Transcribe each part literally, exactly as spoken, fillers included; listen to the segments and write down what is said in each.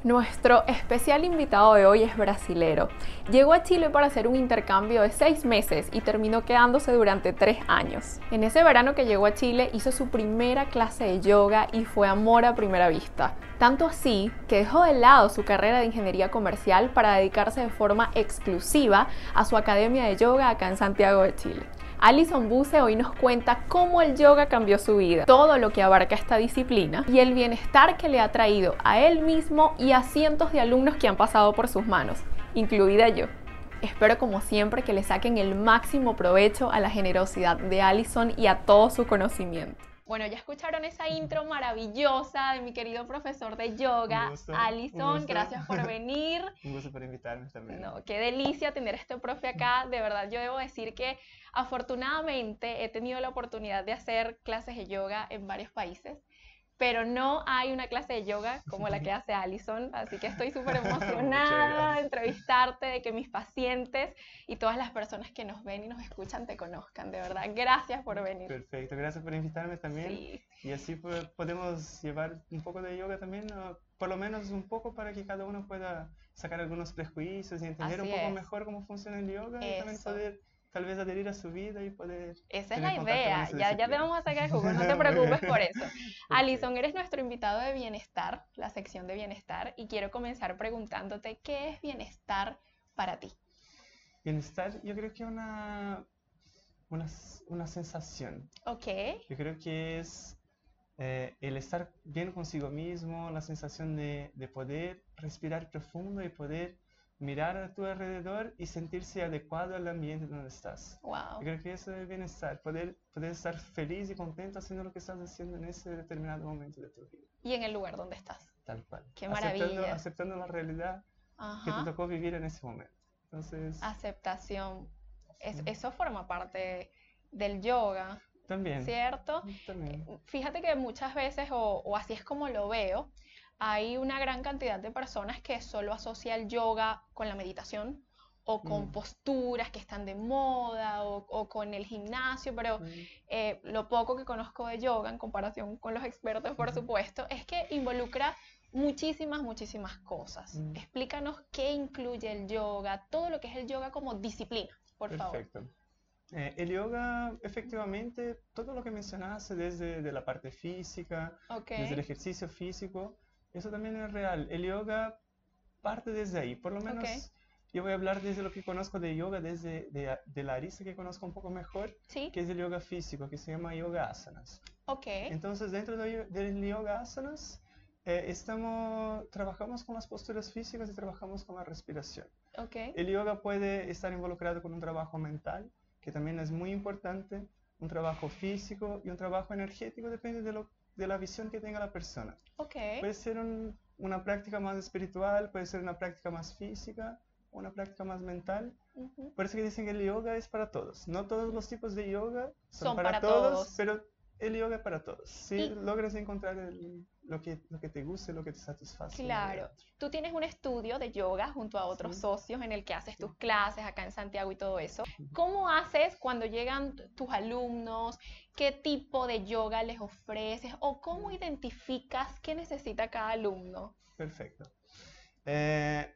Nuestro especial invitado de hoy es brasilero. Llegó a Chile para hacer un intercambio de seis meses y terminó quedándose durante tres años. En ese verano que llegó a Chile hizo su primera clase de yoga y fue amor a primera vista. Tanto así que dejó de lado su carrera de ingeniería comercial para dedicarse de forma exclusiva a su academia de yoga acá en Santiago de Chile. Alison Buse hoy nos cuenta cómo el yoga cambió su vida, todo lo que abarca esta disciplina y el bienestar que le ha traído a él mismo y a cientos de alumnos que han pasado por sus manos, incluida yo. Espero como siempre que le saquen el máximo provecho a la generosidad de Alison y a todo su conocimiento. Bueno, ya escucharon esa intro maravillosa de mi querido profesor de yoga, gusto, Alison, gracias por venir. Un gusto por invitarme también. No, qué delicia tener a este profe acá, de verdad yo debo decir que afortunadamente he tenido la oportunidad de hacer clases de yoga en varios países, pero no hay una clase de yoga como la que hace Alison, así que estoy súper emocionada de entrevistarte, de que mis pacientes y todas las personas que nos ven y nos escuchan te conozcan, de verdad, gracias por venir. Perfecto, gracias por invitarme también. Sí. Y así pues, podemos llevar un poco de yoga también, ¿no? Por lo menos un poco para que cada uno pueda sacar algunos prejuicios y entender Así un poco es. mejor cómo funciona el yoga y también Eso. poder tal vez adherir a su vida y poder Esa es tener la contacto con idea, esa ya, ya te disciplina. vamos a sacar el jugo, no te Muy preocupes bien. por eso. Perfecto. Alison, eres nuestro invitado de bienestar, la sección de bienestar, y quiero comenzar preguntándote, ¿qué es bienestar para ti? Bienestar, yo creo que es una, una, una sensación. Ok, Yo creo que es eh, el estar bien consigo mismo, la sensación de, de poder respirar profundo y poder mirar a tu alrededor y sentirse adecuado al ambiente donde estás. wow. Yo creo que eso es bienestar, poder, poder estar feliz y contento haciendo lo que estás haciendo en ese determinado momento de tu vida. Y en el lugar donde estás. Tal cual. Qué Aceptando, maravilla. aceptando la realidad que te Ajá, tocó vivir en ese momento. Entonces, aceptación. Es, sí. eso forma parte del yoga, También, ¿cierto? también. Fíjate que muchas veces, o, o así es como lo veo, hay una gran cantidad de personas que solo asocian el yoga con la meditación o con Mm. posturas que están de moda o, o con el gimnasio, pero Mm. eh, lo poco que conozco de yoga en comparación con los expertos, por supuesto, es que involucra muchísimas, muchísimas cosas. Mm. Explícanos qué incluye el yoga, todo lo que es el yoga como disciplina, por favor. Perfecto. Eh, el yoga, efectivamente, todo lo que mencionaste desde de la parte física, Ok, desde el ejercicio físico, eso también es real. El yoga parte desde ahí. Por lo menos ok, yo voy a hablar desde lo que conozco de yoga, desde de, de la arista que conozco un poco mejor, sí, que es el yoga físico, que se llama yoga asanas. ok, Entonces, dentro de- del yoga asanas, eh, estamos, trabajamos con las posturas físicas y trabajamos con la respiración. ok, El yoga puede estar involucrado con un trabajo mental, que también es muy importante, un trabajo físico y un trabajo energético, depende de, lo, de la visión que tenga la persona. ok, Puede ser un, una práctica más espiritual, puede ser una práctica más física, una práctica más mental. ujú. Por eso que dicen que el yoga es para todos. No todos los tipos de yoga son, Son para, para todos, todos. pero el yoga es para todos. Si Y- logras encontrar el- lo, que, lo que te guste, lo que te satisface. Claro, tú tienes un estudio de yoga junto a otros Sí. socios en el que haces Sí. tus clases acá en Santiago y todo eso. ¿Cómo haces cuando llegan tus alumnos? ¿Qué tipo de yoga les ofreces? ¿O cómo identificas qué necesita cada alumno? Perfecto. Eh,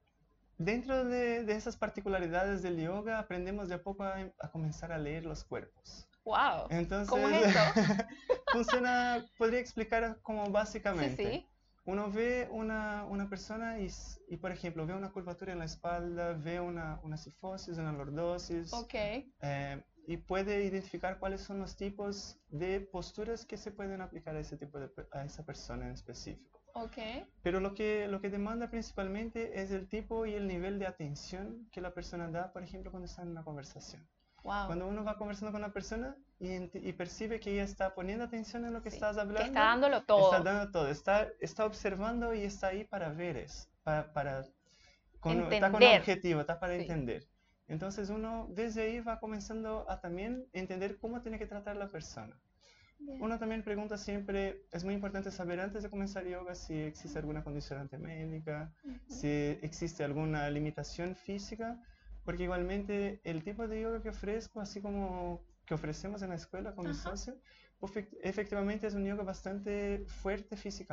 dentro de, de esas particularidades del yoga, aprendemos de a poco a, a comenzar a leer los cuerpos. ¡Wow! Entonces, ¿Cómo es eso? funciona, podría explicar como Sí, básicamente. sí. Uno ve una, una persona y, s- y, por ejemplo, ve una curvatura en la espalda, ve una, una cifosis, una lordosis, Ok, eh, y puede identificar cuáles son los tipos de posturas que se pueden aplicar a, ese tipo de, pe- a esa persona en específico. ok. Pero lo que, lo que demanda principalmente es el tipo y el nivel de atención que la persona da, por ejemplo, cuando está en una conversación. Wow. Cuando uno va conversando con una persona y, ent- y percibe que ella está poniendo atención en lo que Sí, estás hablando, que está dándolo todo. está dando todo, está, está observando y está ahí para ver eso, para, para, con, está con un Entender. objetivo, está para Sí. entender. Entonces uno desde ahí va comenzando a también entender cómo tiene que tratar la persona. Bien. Uno también pregunta siempre, es muy importante saber antes de comenzar yoga si existe alguna condicionante médica, Ujú. si existe alguna limitación física, porque igualmente el tipo de yoga que ofrezco, así como que ofrecemos en la escuela con mi Ajá. socio, efectivamente es un yoga bastante fuerte físicamente.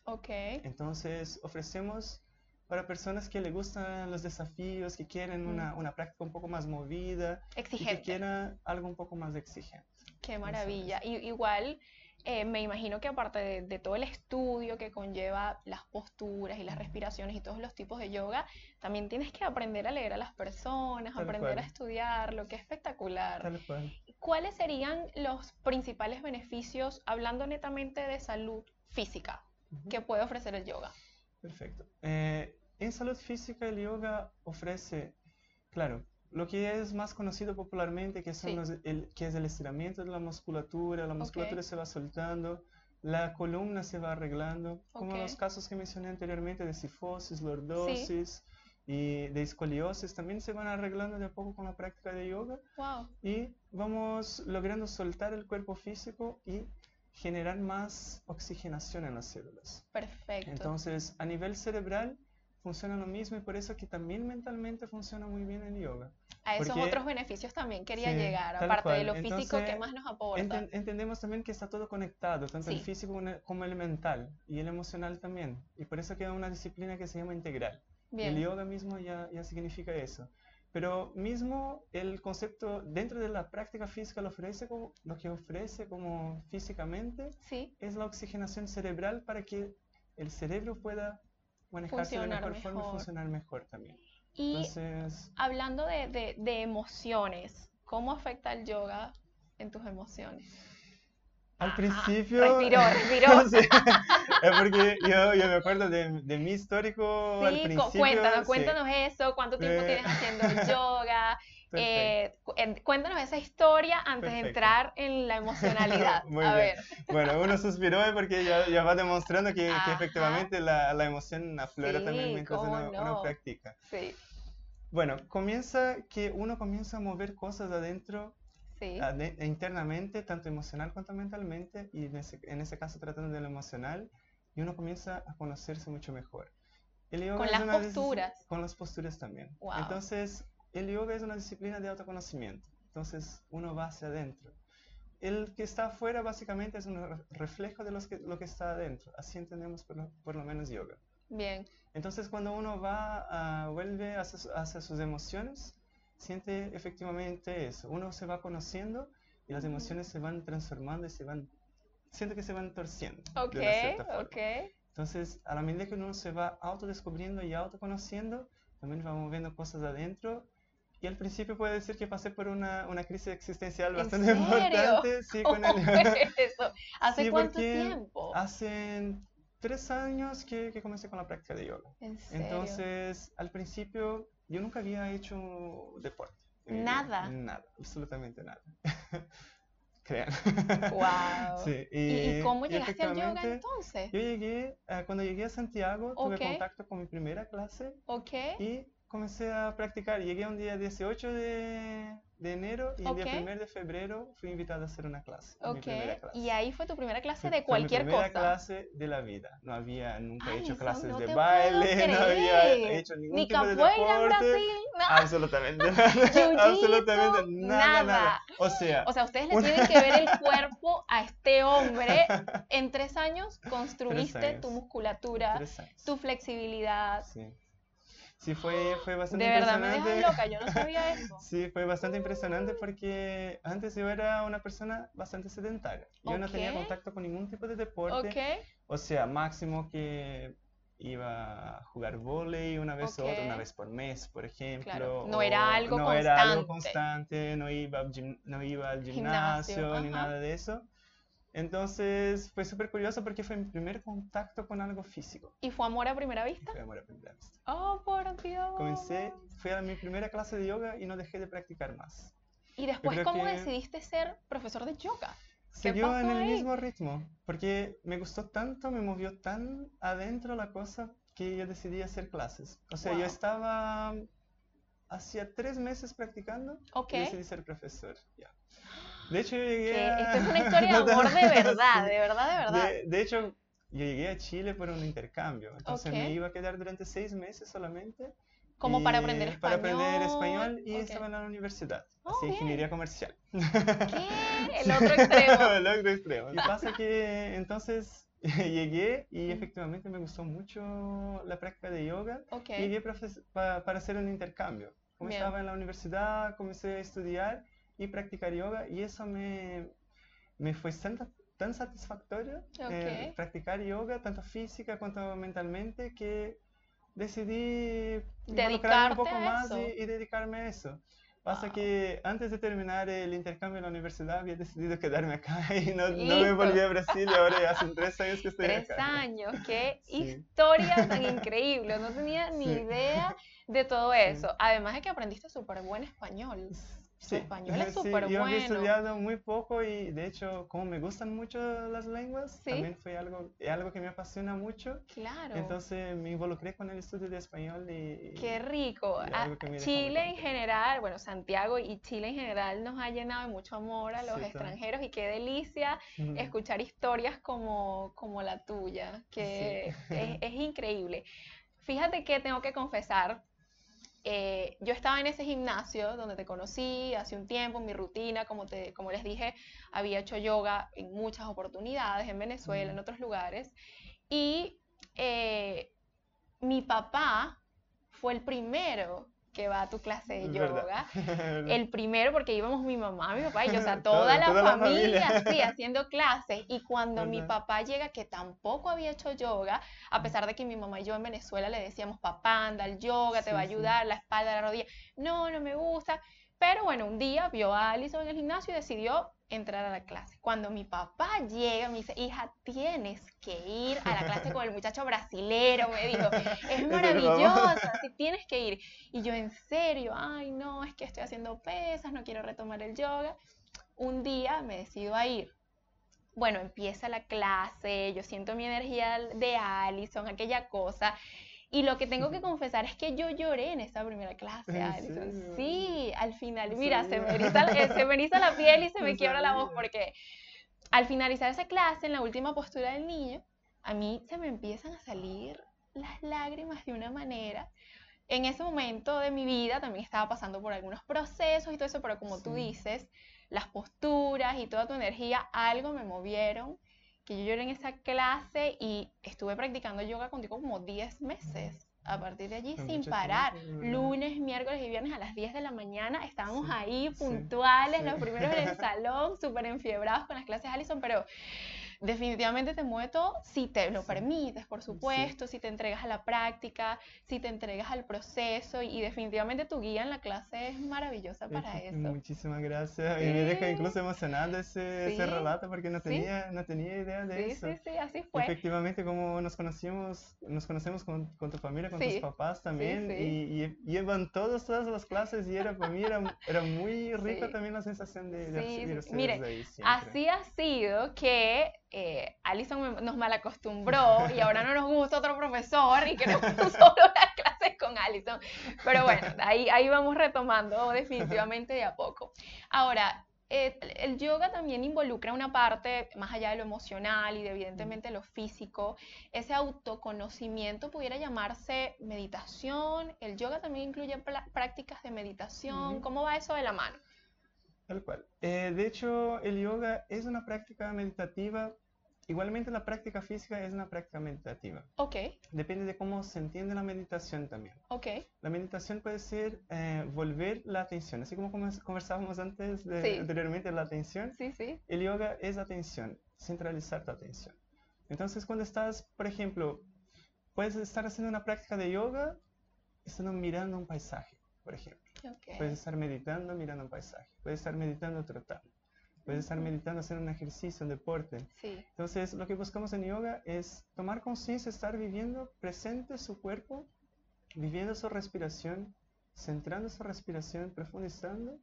Ok. Entonces ofrecemos para personas que les gustan los desafíos, que quieren una, una práctica un poco más movida y que Exigente. quieran algo un poco más exigente. Qué Eso maravilla. es. Y, igual, eh, me imagino que aparte de, de todo el estudio que conlleva las posturas y las respiraciones y todos los tipos de yoga, también tienes que aprender a leer a las personas, Tal aprender a cual, estudiar, lo que es espectacular. tal cual. ¿Cuáles serían los principales beneficios, hablando netamente de salud física, Ujú. que puede ofrecer el yoga? Perfecto. Eh, en salud física el yoga ofrece, claro, lo que es más conocido popularmente, que, son Sí. los, el, que es el estiramiento de la musculatura, la musculatura Ok. se va soltando, la columna se va arreglando, como Ok. los casos que mencioné anteriormente de cifosis, Sí. lordosis y de escoliosis, también se van arreglando de a poco con la práctica de yoga Wow. y vamos logrando soltar el cuerpo físico y generar más oxigenación en las células. Perfecto. Entonces, a nivel cerebral funciona lo mismo y por eso que también mentalmente funciona muy bien el yoga. A esos Porque- otros beneficios también quería Sí, llegar, tal aparte de cual. lo físico, Entonces, ¿qué más nos aporta? Enten- entendemos también que está todo conectado, tanto el Sí. físico como el- como el mental y el emocional también. Y por eso queda una disciplina que se llama integral. Bien. El yoga mismo ya, ya significa eso. Pero mismo el concepto dentro de la práctica física lo, ofrece como, lo que ofrece como físicamente Sí. es la oxigenación cerebral para que el cerebro pueda manejarse de Funcionar mejor forma y mejor. funcionar mejor también. Y Entonces, hablando de, de, de emociones, ¿cómo afecta el yoga en tus emociones? al Ajá, principio... respiró, respiró. Sí, es porque yo, yo me acuerdo de, de mi histórico al Sí, cu- principio. cuéntanos, sí. cuéntanos eso, cuánto tiempo Eh, tienes haciendo yoga, Perfecto. eh, cu- en- cuéntanos esa historia antes de Perfecto. entrar en la emocionalidad. Muy A bien. ver, Bueno, uno suspiró porque ya, ya va demostrando que, que Ajá. efectivamente la, la emoción aflora Sí, también mientras cómo uno, uno no. practica. sí, Bueno, comienza que uno comienza a mover cosas adentro, sí, ade- internamente, tanto emocional cuanto mentalmente, y en ese, en ese caso tratando de lo emocional, y uno comienza a conocerse mucho mejor. El yoga con es las una dis- posturas. Con las posturas también. Wow. Entonces, el yoga es una disciplina de autoconocimiento. Entonces, uno va hacia adentro. El que está afuera básicamente es un re- reflejo de los que, lo que está adentro. Así entendemos por lo, por lo menos yoga. Bien, Entonces, cuando uno va, a, vuelve hacia, su- hacia sus emociones, siente efectivamente eso. Uno se va conociendo y las Ujú. emociones se van transformando y se van, siente que se van torciendo ok, de una cierta forma. ok. Entonces, a la medida que uno se va autodescubriendo y autoconociendo, también va moviendo cosas adentro. Y al principio puede decir que pasé por una, una crisis existencial ¿En bastante serio? importante. Sí, con el... ¿Cómo fue eso? ¿Hace Sí, cuánto porque tiempo? hace tres años que, que comencé con la práctica de yoga. ¿En serio? Entonces, al principio, yo nunca había hecho deporte. en mi vida. Nada. Nada, absolutamente nada. Crean. Wow. Sí, ¿Y, y cómo y llegaste al yoga efectivamente, entonces? Yo llegué, eh, cuando llegué a Santiago, tuve Ok. contacto con mi primera clase Ok, y comencé a practicar. Llegué un día dieciocho de, de enero y el Ok. día primero de febrero fui invitado a hacer una clase, mi ok. primera clase. Y ahí fue tu primera clase Fue- de fue cualquier mi primera cosa. clase de la vida. No había nunca Ay, hecho eso clases no de te baile, puedo no había creer. hecho ningún Ni tipo de capoeira en deporte. Brasil, no. Absolutamente nada. Jiu-jitsu, Absolutamente nada, nada. nada. O sea, O sea, ustedes le Una- tienen que ver el cuerpo a este hombre. En tres años construiste años. tu musculatura, tres años. tu flexibilidad. Sí. Sí, fue, fue bastante De verdad me impresionante. dejas loca, yo no sabía eso. Sí, fue bastante impresionante porque antes yo era una persona bastante sedentaria. Yo no tenía Ok. contacto con ningún tipo de deporte. Ok, O sea, máximo que iba a jugar vóley una vez o otra, Ok. una vez por mes, por ejemplo. Claro, no o era algo no era algo constante. constante, no iba, al gim- no iba al Gimnasio, gimnasio ni ajá. nada de eso. Entonces fue súper curioso porque fue mi primer contacto con algo físico. ¿Y fue amor a primera vista? Fue amor a primera vista. Oh, por Dios. Comencé, fue a mi primera clase de yoga y no dejé de practicar más. Y después, creo ¿cómo que- decidiste ser profesor de yoga? Siguió en pasó el ahí? mismo ritmo, porque me gustó tanto, me movió tan adentro la cosa que yo decidí hacer clases. O sea, yo Wow. estaba hacía tres meses practicando Ok. y decidí ser profesor. Ya. De hecho, yo llegué Que a... esto es una historia de amor de verdad, Sí. de verdad, de verdad. De, de hecho, yo llegué a Chile por un intercambio, entonces Ok. me iba a quedar durante seis meses solamente. Como para y- aprender español. Para aprender español y Ok. estaba en la universidad, Oh, hacía bien. ingeniería comercial. ¿Qué? El otro extremo. El otro extremo. Y pasa que entonces llegué y Mm. efectivamente me gustó mucho la práctica de yoga. Ok, Llegué para, hacer- pa- para hacer un intercambio. Como bien, estaba en la universidad, comencé a estudiar y practicar yoga y eso me, me fue tan, tan satisfactorio eh, ok. practicar yoga, tanto física cuanto mentalmente, que decidí involucrarme un Dedicarte poco a más y, eso. y dedicarme a eso. Pasa Wow. que antes de terminar el intercambio en la universidad había decidido quedarme acá y no, no me volví Listo. a Brasil y ahora ya hace tres años que estoy Tres acá. años, qué Sí, historia tan increíble. No tenía ni sí, idea de todo sí. eso. Además de que aprendiste súper buen español. Tu Sí, español es sí, súper yo había bueno. estudiado muy poco y de hecho como me gustan mucho las lenguas, Sí, también fue algo, algo que me apasiona mucho, claro. entonces me involucré con el estudio de español Qué y, rico. y A- algo que me deja muy Chile en contento. general, bueno, Santiago y Chile en general nos ha llenado de mucho amor a los Sí, todo. extranjeros y qué delicia Mm, escuchar historias como, como la tuya, sí. que es, es increíble. Fíjate que tengo que confesar, eh, yo estaba en ese gimnasio donde te conocí hace un tiempo, mi rutina, como, te, como les dije, había hecho yoga en muchas oportunidades, en Venezuela, en Mm, otros lugares, y eh, mi papá fue el primero que va a tu clase de es verdad. yoga. El primero porque íbamos mi mamá, mi papá y yo, o sea, toda Todo- la toda la familia familia. así haciendo clases. Y cuando mi ¿Verdad? papá llega, que tampoco había hecho yoga, a pesar de que mi mamá y yo en Venezuela le decíamos, papá, anda al yoga, te va a Sí, sí. ayudar, la espalda, la rodilla. No, no me gusta. Pero bueno, un día vio a Alison en el gimnasio y decidió entrar a la clase. Cuando mi papá llega, me dice, hija, tienes que ir a la clase con el muchacho brasilero, me dijo, es Es el famoso. maravillosa, sí tienes que ir. Y yo, en serio, ay, no, es que estoy haciendo pesas, no quiero retomar el yoga. Un día me decido a ir. Bueno, empieza la clase, yo siento mi energía de Alison, aquella cosa. Y lo que tengo que confesar es que yo lloré en esa primera clase, ¿En Alison. serio? Sí, al final, No mira, se me sabía. eriza, eh, se me eriza la piel y se No me quiebra la voz sabía. porque al finalizar esa clase, en la última postura del niño, a mí se me empiezan a salir las lágrimas de una manera. En ese momento de mi vida también estaba pasando por algunos procesos y todo eso, pero como tú Sí. dices, las posturas y toda tu energía, algo me movieron, que yo lloré en esa clase y estuve practicando yoga contigo como diez meses. A partir de allí Fue sin mucho parar, tiempo, de verdad. lunes, miércoles y viernes a las diez de la mañana, estábamos Sí, ahí sí, puntuales, sí. los primeros en el salón, súper enfiebrados con las clases de Allison, pero definitivamente te mueve todo si te lo Sí, permites, por sí. supuesto, si te entregas a la práctica, si te entregas al proceso y definitivamente tu guía en la clase es maravillosa para Efe- eso. Muchísimas gracias. Y me deja Sí, incluso emocionado ese, ese sí, relato porque no sí, tenía, no tenía idea de sí, eso. sí, sí, así fue. Efectivamente, como nos conocimos, nos conocemos con, con tu familia, con tus Sí, papás sí, también, sí, y, y llevan todos, todas las clases y era, para mí era, era muy rico sí. también la sensación de, de Sí, recibir a sí. ustedes Miren, de ahí siempre. así ha sido que eh, Alison me- nos malacostumbró y ahora no nos gusta otro profesor y queremos solo las clases con Alison. Pero bueno, ahí, ahí vamos retomando definitivamente de a poco. Ahora, eh, el yoga también involucra una parte más allá de lo emocional y de evidentemente lo físico. Ese autoconocimiento pudiera llamarse meditación. El yoga también incluye pla- prácticas de meditación. Ujú. ¿Cómo va eso de la mano? Tal cual. Eh, de hecho, el yoga es una práctica meditativa. Igualmente la práctica física es una práctica meditativa. Ok, Depende de cómo se entiende la meditación también. ok. La meditación puede ser eh, volver la atención, así como convers- conversábamos antes de, Sí, anteriormente de la atención, sí, sí. el yoga es atención, centralizar tu atención. Entonces cuando estás, por ejemplo, puedes estar haciendo una práctica de yoga, estando mirando un paisaje, por ejemplo. Ok. Puedes estar meditando mirando un paisaje, puedes estar meditando trotando, puedes estar Ujú. meditando haciendo un ejercicio, un deporte. Sí, Entonces lo que buscamos en yoga es tomar conciencia, estar viviendo presente su cuerpo, viviendo su respiración, centrando su respiración, profundizando.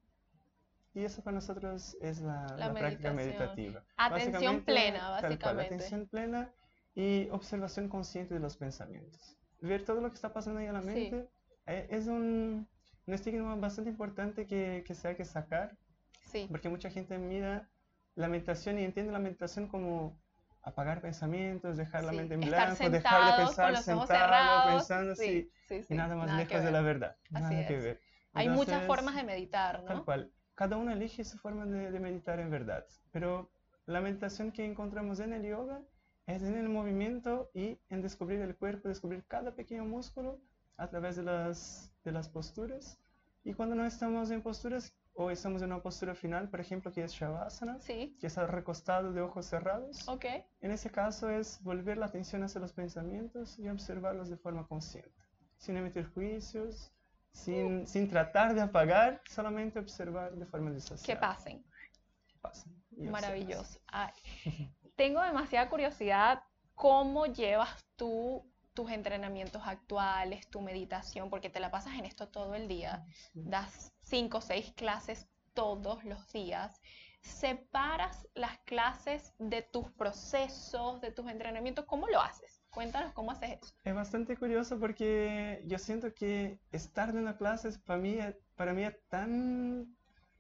Y eso para nosotros es la, la la práctica meditación. meditativa. Atención Básicamente, plena, tal cual, básicamente. atención plena y observación consciente de los pensamientos. Ver todo lo que está pasando ahí en la Sí, mente eh, es un, un estigma bastante importante que, que se hay que sacar, sí. porque mucha gente mira la meditación y entiende la meditación como apagar pensamientos, dejar la Sí, mente en estar blanco, dejar de sentados con pensar los ojos sentado, cerrados, pensando sí, así, sí, y sí, nada más nada que lejos de la ver, verdad, así nada que es. ver. Hay muchas Entonces, formas de meditar, tal ¿no? cual, cada uno elige su forma de, de meditar en verdad, pero la meditación que encontramos en el yoga es en el movimiento y en descubrir el cuerpo, descubrir cada pequeño músculo a través de las, de las posturas. Y cuando no estamos en posturas, o estamos en una postura final, por ejemplo, que es Shavasana, Sí. que es recostado de ojos cerrados. Ok. En ese caso es volver la atención hacia los pensamientos y observarlos de forma consciente, sin emitir juicios, sin, uh. sin tratar de apagar, solamente observar de forma disociada. Que pasen. Pasen. Maravilloso. Ay, tengo demasiada curiosidad, ¿cómo llevas tú tus entrenamientos actuales, tu meditación? Porque te la pasas en esto todo el día, sí. Das cinco o seis clases todos los días. ¿Separas las clases de tus procesos, de tus entrenamientos? ¿Cómo lo haces? Cuéntanos cómo haces eso. Es bastante curioso porque yo siento que estar en una clase para mí, para mí es tan...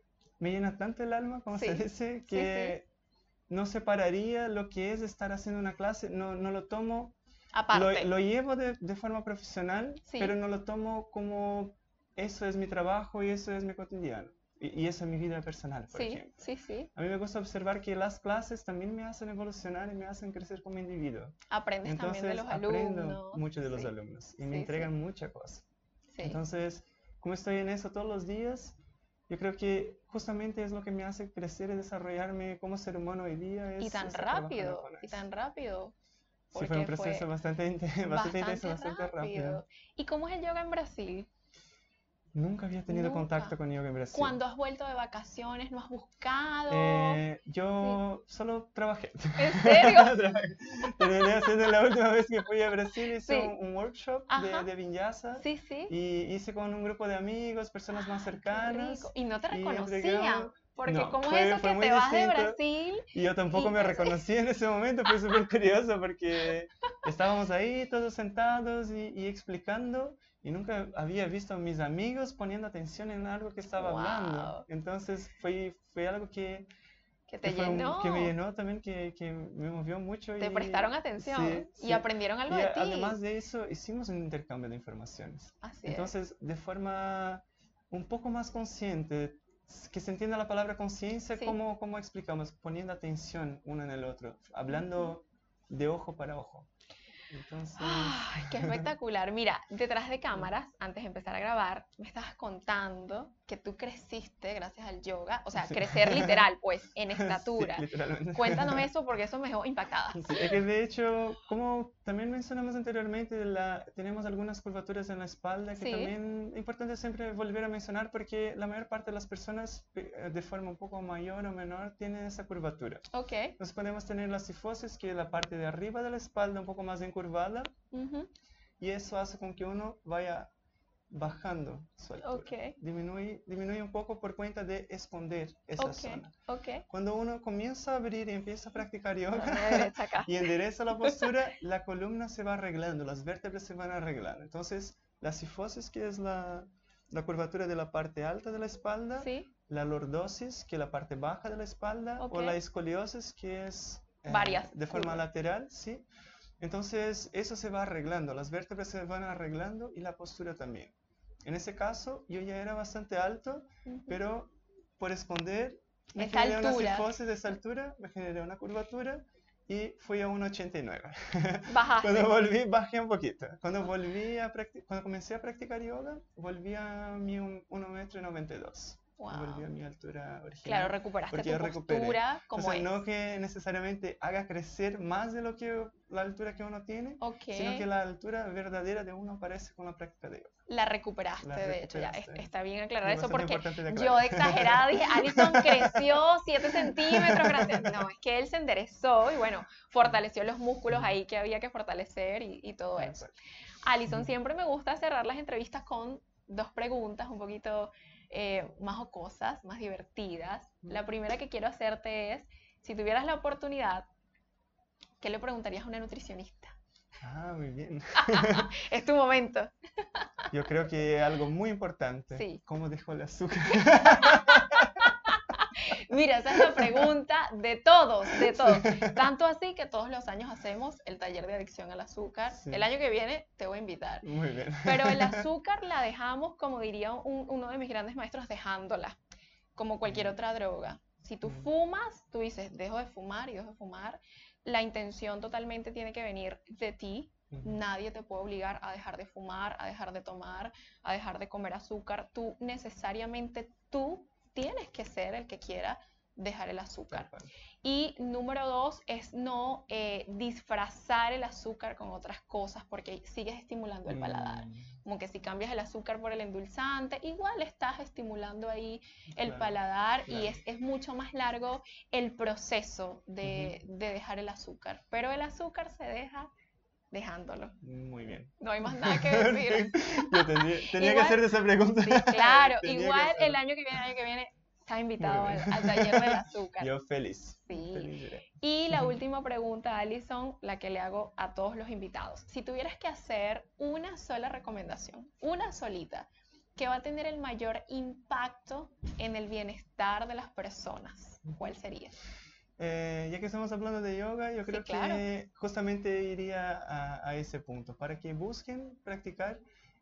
me llena tanto el alma, como sí. se dice, que sí, sí. no separaría lo que es estar haciendo una clase, no, no lo tomo... Aparte. Lo, lo llevo de, de forma profesional, sí. pero no lo tomo como eso es mi trabajo y eso es mi cotidiano. Y, y eso es mi vida personal, por sí, ejemplo. Sí, sí. A mí me gusta observar que las clases también me hacen evolucionar y me hacen crecer como individuo. Aprendes Entonces, también de los aprendo alumnos. mucho de sí. los alumnos y sí, me entregan sí. mucha cosa. Sí. Entonces, como estoy en eso todos los días, yo creo que justamente es lo que me hace crecer y desarrollarme como ser humano hoy día. Es y tan rápido, y tan rápido. Sí, fue un proceso fue bastante, bastante, bastante intenso, bastante rápido. rápido. ¿Y cómo es el yoga en Brasil? Nunca había tenido Nunca. contacto con yoga en Brasil. ¿Cuándo has vuelto de vacaciones? ¿No has buscado? Eh, yo sí. solo trabajé. ¿En serio? Terminé haciendo la última vez que fui a Brasil, hice sí. un, un workshop de, de vinyasa. Sí, sí. Y hice con un grupo de amigos, personas ah, más cercanas. Y no te reconocían. Porque no, ¿cómo fue, es eso fue que te vas distinto. de Brasil? Y yo tampoco y me reconocí en ese momento, fue súper curioso porque estábamos ahí todos sentados y, y explicando y nunca había visto a mis amigos poniendo atención en algo que estaba wow. hablando. Entonces fue, fue algo que, que te que, llenó. Un, que me llenó también, que, que me movió mucho. Te y, prestaron atención sí, y sí. aprendieron algo y de a, ti. Además de eso, hicimos un intercambio de informaciones. Así Entonces, es. de forma un poco más consciente, que se entienda la palabra conciencia, sí. ¿cómo, ¿cómo explicamos? Poniendo atención uno en el otro, hablando uh-huh. de ojo para ojo. Entonces... ¡Ay, qué espectacular! Mira, detrás de cámaras, antes de empezar a grabar, me estabas contando que tú creciste gracias al yoga, o sea, sí. crecer literal, pues, en estatura. Sí, literalmente. Cuéntanos eso porque eso me dejó impactada. Sí, es que de hecho, como también mencionamos anteriormente, la, tenemos algunas curvaturas en la espalda que sí. también es importante siempre volver a mencionar porque la mayor parte de las personas de forma un poco mayor o menor tienen esa curvatura. Ok. Entonces podemos tener la cifosis, que es la parte de arriba de la espalda un poco más encurvada, uh-huh. y eso hace con que uno vaya bajando su altura. Okay. Disminuye, disminuye un poco por cuenta de esconder esa okay. zona. Okay. Cuando uno comienza a abrir y empieza a practicar yoga acá. y endereza la postura, la columna se va arreglando, las vértebras se van arreglando. Entonces, la cifosis, que es la, la curvatura de la parte alta de la espalda, ¿sí? La lordosis, que es la parte baja de la espalda, okay. o la escoliosis, que es eh, varias de forma curvas. lateral, ¿sí? Entonces, eso se va arreglando, las vértebras se van arreglando y la postura también. En ese caso, yo ya era bastante alto, uh-huh. pero por esconder, me esa generé altura. una cifosis de esa altura, me generé una curvatura y fui a uno ochenta y nueve. Bajaste. Cuando volví, bajé un poquito. Cuando, volví a cuando comencé a practicar yoga, volví a mi uno metro noventa y dos. Wow. Volví a mi altura original. Claro, recuperaste porque tu postura como Entonces, es. no que necesariamente haga crecer más de lo que la altura que uno tiene, okay. sino que la altura verdadera de uno aparece con la práctica de yoga. La recuperaste, la de hecho, ya está bien aclarar es eso porque de yo de exagerada dije, Alison creció siete centímetros, gracias. No, es que él se enderezó y bueno, fortaleció los músculos ahí que había que fortalecer y, y todo eso. Alison, siempre me gusta cerrar las entrevistas con dos preguntas un poquito eh, más jocosas, más divertidas. La primera que quiero hacerte es, si tuvieras la oportunidad, ¿qué le preguntarías a una nutricionista? Ah, muy bien. Es tu momento. Yo creo que algo muy importante. Sí. ¿Cómo dejó el azúcar? Mira, esa es la pregunta de todos, de todos. Tanto así que todos los años hacemos el taller de adicción al azúcar. Sí. El año que viene te voy a invitar. Muy bien. Pero el azúcar la dejamos, como diría un, uno de mis grandes maestros, dejándola, como cualquier otra droga. Si tú fumas, tú dices, dejo de fumar y dejo de fumar. La intención totalmente tiene que venir de ti. Ujú. Nadie te puede obligar a dejar de fumar, a dejar de tomar, a dejar de comer azúcar. Tú necesariamente, tú tienes que ser el que quiera dejar el azúcar. Tal cual. Y número dos es no eh, disfrazar el azúcar con otras cosas porque sigues estimulando el paladar. Mm, Como que si cambias el azúcar por el endulzante, igual estás estimulando ahí el claro, paladar claro. y es, es mucho más largo el proceso de, de dejar el azúcar. Pero el azúcar se deja dejándolo. Muy bien. No hay más nada que decir. Yo tenía, tenía que Igual- hacerte esa pregunta. Sí, claro, Tenía que igual el hacerlo. año que viene, el año que viene, estás invitado Muy al, bien. al taller del azúcar. Yo feliz. Sí. Feliz iré. Y la última pregunta, Alison, la que le hago a todos los invitados. Si tuvieras que hacer una sola recomendación, una solita, que va a tener el mayor impacto en el bienestar de las personas, ¿cuál sería? Eh, ya que estamos hablando de yoga, yo Sí, creo claro. que justamente iría a, a ese punto, para que busquen practicar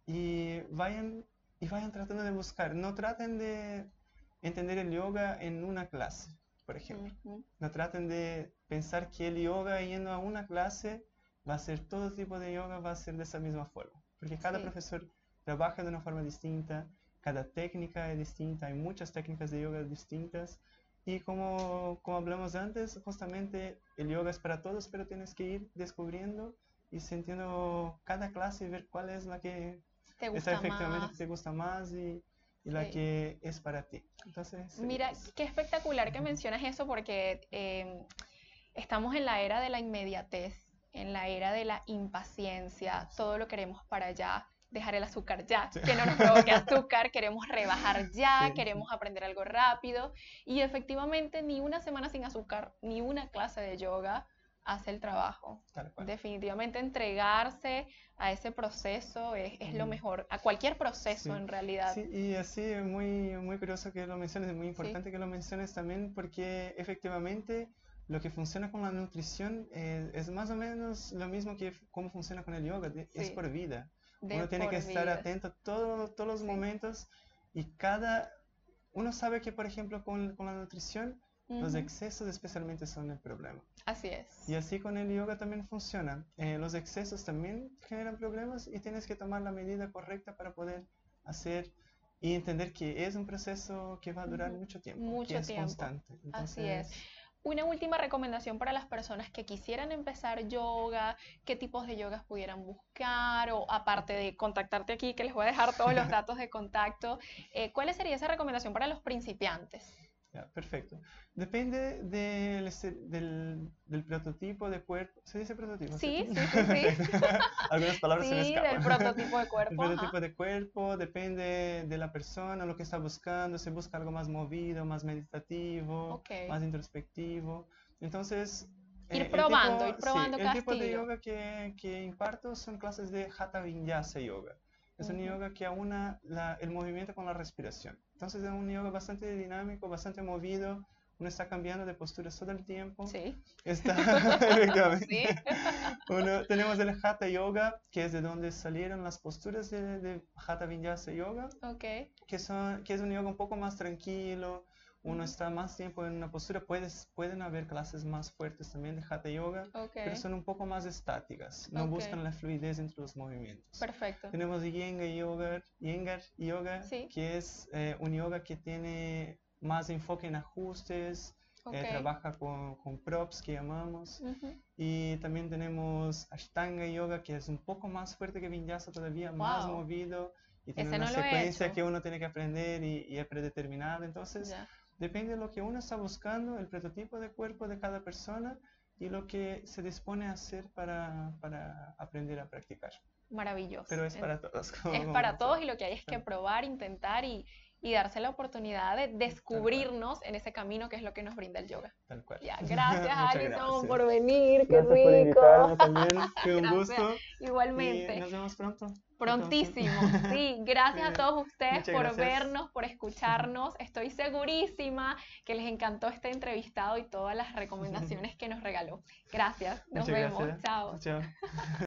y vayan, y vayan tratando de buscar. No traten de entender el yoga en una clase, por ejemplo. Ujú. No traten de pensar que el yoga yendo a una clase va a ser todo tipo de yoga, va a ser de esa misma forma. Porque cada Sí. profesor trabaja de una forma distinta, cada técnica es distinta, hay muchas técnicas de yoga distintas. Y como, como hablamos antes, justamente el yoga es para todos, pero tienes que ir descubriendo y sintiendo cada clase y ver cuál es la que ¿Te está gusta efectivamente que más? te gusta más y, y la Sí. que es para ti. Entonces, sería Mira, eso. qué espectacular que Ujú. mencionas eso porque eh, estamos en la era de la inmediatez, en la era de la impaciencia, todo lo queremos para allá, dejar el azúcar ya, Sí. que no nos provoque azúcar, queremos rebajar ya, Sí, queremos aprender algo rápido y efectivamente ni una semana sin azúcar, ni una clase de yoga hace el trabajo. Tal cual. Definitivamente entregarse a ese proceso es, es lo Ujú. mejor, a cualquier proceso Sí. en realidad. Sí, y así es muy, muy curioso que lo menciones, es muy importante que lo menciones también porque efectivamente lo que funciona con la nutrición eh, es más o menos lo mismo que f- cómo funciona con el yoga, de- es Sí. por vida. De Uno tiene por que estar vida. atento todo- todos los Sí. momentos y cada... Uno sabe que, por ejemplo, con, con la nutrición, los Ujú. excesos especialmente son el problema. Así es. Y así con el yoga también funciona. Eh, los excesos también generan problemas y tienes que tomar la medida correcta para poder hacer y entender que es un proceso que va a durar Ujú. mucho tiempo, Mucho que es tiempo. constante. Así Entonces, es. Una última recomendación para las personas que quisieran empezar yoga, qué tipos de yogas pudieran buscar o aparte de contactarte aquí, que les voy a dejar todos los datos de contacto, eh, ¿cuál sería esa recomendación para los principiantes? ya, perfecto. Depende del, este- del, del prototipo de cuerpo. ¿Se dice prototipo? Sí, ¿cierto? sí, sí, sí. Perfecto. Algunas palabras se me Sí, escapan. del prototipo de El cuerpo, ajá. prototipo de cuerpo depende de la persona, lo que está buscando. Se busca algo más movido, más meditativo, Ok. más introspectivo. Entonces, Ir eh, el probando, tipo- ir probando sí, cada el tipo de estilo. yoga que, que imparto son clases de Hatha Vinyasa Yoga. Es un Ujú. yoga que aúna la- el movimiento con la respiración. Entonces es un yoga bastante dinámico, bastante movido. Uno está cambiando de posturas todo el tiempo. Sí. Está, efectivamente. Sí. Uno, tenemos el Hatha Yoga, que es de donde salieron las posturas de, de Hatha Vinyasa Yoga, Ok. que, son, que es un yoga un poco más tranquilo. Uno Ujú. está más tiempo en una postura. Puedes, pueden haber clases más fuertes también de Hatha Yoga, Ok. pero son un poco más estáticas. No Ok. buscan la fluidez entre los movimientos. Perfecto. Tenemos Iyengar Yoga, Iyengar Yoga Sí. que es eh, un yoga que tiene más enfoque en ajustes, Ok. eh, trabaja con, con props que llamamos. Ujú. Y también tenemos Ashtanga Yoga, que es un poco más fuerte que Vinyasa todavía, más Wow. movido. Y tiene Ese una no lo he secuencia hecho. que uno tiene que aprender y, y es predeterminada. Entonces, Ya. depende de lo que uno está buscando, el prototipo de cuerpo de cada persona y lo que se dispone a hacer para, para aprender a practicar. Maravilloso. Pero es En- para todos. como- Es como para mencioné. todos y lo que hay es que Claro. probar, intentar y, y darse la oportunidad de descubrirnos en ese camino que es lo que nos brinda el yoga. Tal cual. Ya, gracias Muchas Alison gracias. por venir, qué Gracias por rico. invitarme también, fue un Gracias. gusto. Igualmente. Y nos vemos pronto. Prontísimo, Entonces. sí. Gracias a Bien. todos ustedes Muchas por gracias. vernos, por escucharnos. Estoy segurísima que les encantó este entrevistado y todas las recomendaciones que nos regaló. Gracias, nos Muchas vemos. gracias. Chao. Chao.